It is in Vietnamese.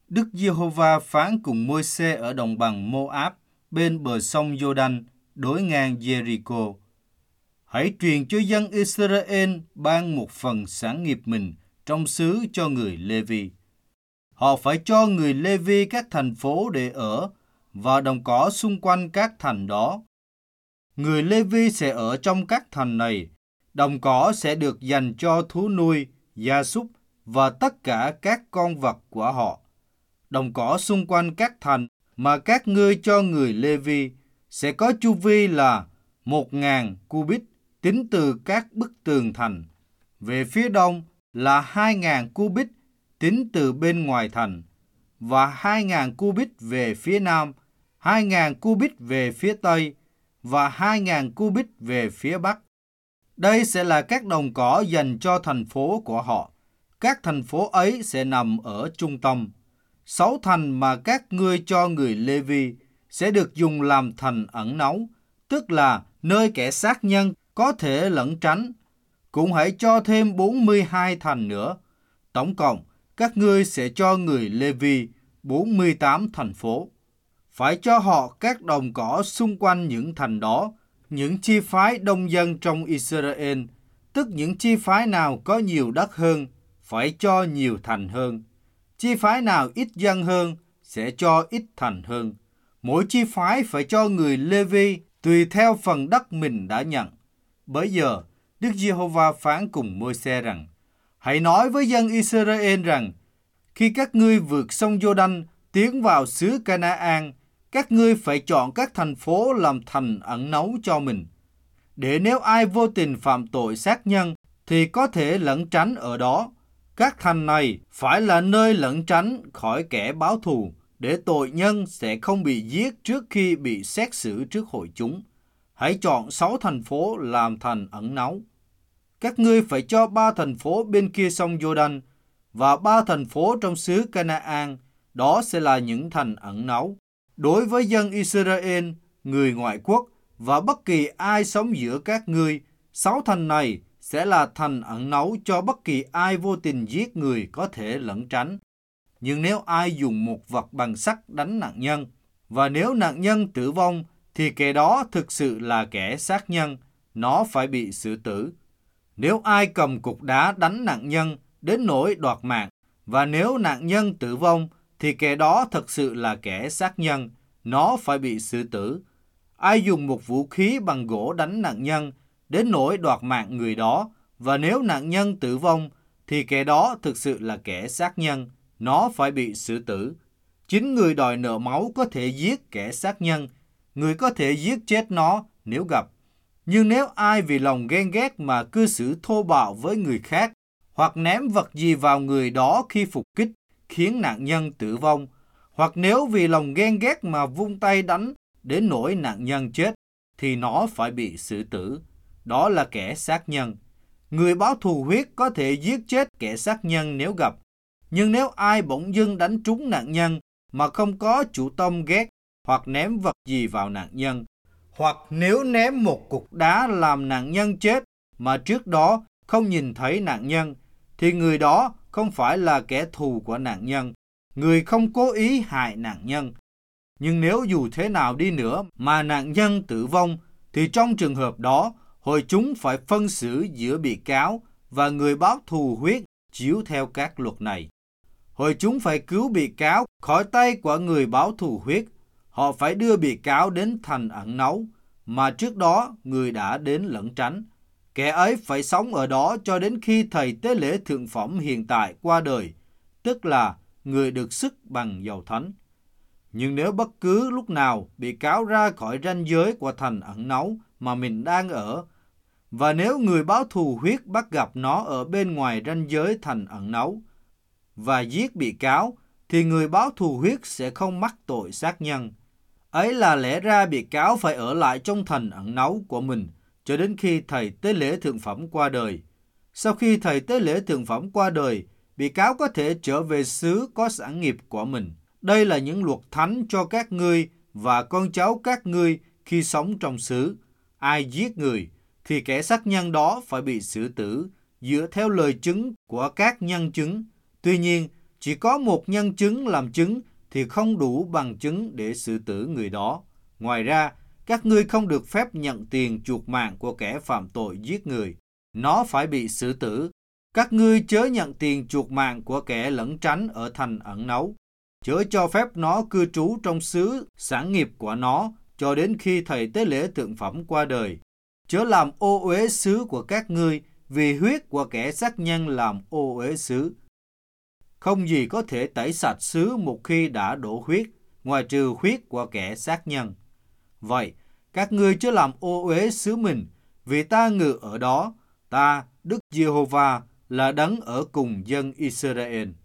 Đức Giê-hô-va phán cùng Môi-se ở đồng bằng Mô-áp bên bờ sông Giô-đanh đối ngang Giê-ri-cô. Hãy truyền cho dân Israel ban một phần sản nghiệp mình trong xứ cho người Lê-vi. Họ phải cho người Lê-vi các thành phố để ở và đồng cỏ xung quanh các thành đó. Người Lê-vi sẽ ở trong các thành này. Đồng cỏ sẽ được dành cho thú nuôi, gia súc và tất cả các con vật của họ. Đồng cỏ xung quanh các thành mà các ngươi cho người Lê-vi sẽ có chu vi là 1.000 cubit tính từ các bức tường thành. Về phía đông là 2.000 cubit tính từ bên ngoài thành, và 2.000 cubit về phía nam, 2.000 cubit về phía tây, và 2.000 cubit về phía bắc. Đây sẽ là các đồng cỏ dành cho thành phố của họ. Các thành phố ấy sẽ nằm ở trung tâm. 6 thành mà các ngươi cho người Lê-vi sẽ được dùng làm thành ẩn náu, tức là nơi kẻ sát nhân có thể lẩn tránh. Cũng hãy cho thêm 42 thành nữa. Tổng cộng, các ngươi sẽ cho người Lê-vi 48 thành phố. Phải cho họ các đồng cỏ xung quanh những thành đó. Những chi phái đông dân trong Israel, tức những chi phái nào có nhiều đất hơn, phải cho nhiều thành hơn. Chi phái nào ít dân hơn, sẽ cho ít thành hơn. Mỗi chi phái phải cho người Lê-vi tùy theo phần đất mình đã nhận. Bây giờ, Đức Giê-hô-va phán cùng Môi-se rằng: Hãy nói với dân Israel rằng, khi các ngươi vượt sông Giô-đanh tiến vào xứ Ca-na-an, các ngươi phải chọn các thành phố làm thành ẩn náu cho mình, để nếu ai vô tình phạm tội sát nhân thì có thể lẩn tránh ở đó. Các thành này phải là nơi lẩn tránh khỏi kẻ báo thù, để tội nhân sẽ không bị giết trước khi bị xét xử trước hội chúng. Hãy chọn 6 thành phố làm thành ẩn náu. Các ngươi phải cho 3 thành phố bên kia sông Giô-đanh và 3 thành phố trong xứ Ca-na-an, đó sẽ là những thành ẩn náu. Đối với dân Israel, người ngoại quốc và bất kỳ ai sống giữa các ngươi, 6 thành này sẽ là thành ẩn náu cho bất kỳ ai vô tình giết người có thể lẩn tránh. Nhưng nếu ai dùng một vật bằng sắt đánh nạn nhân, và nếu nạn nhân tử vong, thì kẻ đó thực sự là kẻ sát nhân, nó phải bị xử tử. Nếu ai cầm cục đá đánh nạn nhân đến nỗi đoạt mạng, và nếu nạn nhân tử vong, thì kẻ đó thực sự là kẻ sát nhân, nó phải bị xử tử. Ai dùng một vũ khí bằng gỗ đánh nạn nhân đến nỗi đoạt mạng người đó, và nếu nạn nhân tử vong, thì kẻ đó thực sự là kẻ sát nhân, nó phải bị xử tử. Chính người đòi nợ máu có thể giết kẻ sát nhân, người có thể giết chết nó nếu gặp. Nhưng nếu ai vì lòng ghen ghét mà cư xử thô bạo với người khác, hoặc ném vật gì vào người đó khi phục kích, khiến nạn nhân tử vong, hoặc nếu vì lòng ghen ghét mà vung tay đánh đến nỗi nạn nhân chết, thì nó phải bị xử tử. Đó là kẻ sát nhân. Người báo thù huyết có thể giết chết kẻ sát nhân nếu gặp. Nhưng nếu ai bỗng dưng đánh trúng nạn nhân mà không có chủ tâm ghét, hoặc ném vật gì vào nạn nhân, hoặc nếu ném một cục đá làm nạn nhân chết mà trước đó không nhìn thấy nạn nhân, thì người đó không phải là kẻ thù của nạn nhân, người không cố ý hại nạn nhân. Nhưng nếu dù thế nào đi nữa mà nạn nhân tử vong, thì trong trường hợp đó, hội chúng phải phân xử giữa bị cáo và người báo thù huyết chiếu theo các luật này. Hội chúng phải cứu bị cáo khỏi tay của người báo thù huyết. Họ phải đưa bị cáo đến thành ẩn náu mà trước đó người đã đến lẩn tránh. Kẻ ấy phải sống ở đó cho đến khi thầy tế lễ thượng phẩm hiện tại qua đời, tức là người được sức bằng dầu thánh. Nhưng nếu bất cứ lúc nào bị cáo ra khỏi ranh giới của thành ẩn náu mà mình đang ở, và nếu người báo thù huyết bắt gặp nó ở bên ngoài ranh giới thành ẩn náu và giết bị cáo, thì người báo thù huyết sẽ không mắc tội sát nhân. Ấy là lẽ ra bị cáo phải ở lại trong thành ẩn náu của mình cho đến khi thầy tế lễ thượng phẩm qua đời. Sau khi thầy tế lễ thượng phẩm qua đời, bị cáo có thể trở về xứ có sản nghiệp của mình. Đây là những luật thánh cho các ngươi và con cháu các ngươi khi sống trong xứ. Ai giết người, thì kẻ sát nhân đó phải bị xử tử, dựa theo lời chứng của các nhân chứng. Tuy nhiên, Chỉ có một nhân chứng làm chứng thì không đủ bằng chứng để xử tử người đó. Ngoài ra, các ngươi không được phép nhận tiền chuộc mạng của kẻ phạm tội giết người. Nó phải bị xử tử. Các ngươi chớ nhận tiền chuộc mạng của kẻ lẩn tránh ở thành ẩn náu. Chớ cho phép nó cư trú trong xứ sản nghiệp của nó cho đến khi thầy tế lễ thượng phẩm qua đời. Chớ làm ô uế xứ của các ngươi vì huyết của kẻ sát nhân làm ô uế xứ. Không gì có thể tẩy sạch xứ một khi đã đổ huyết, ngoài trừ huyết của kẻ sát nhân. Vậy, các ngươi chớ làm ô uế xứ mình, vì ta ngự ở đó, ta, Đức Giê-hô-va, là đấng ở cùng dân Israel.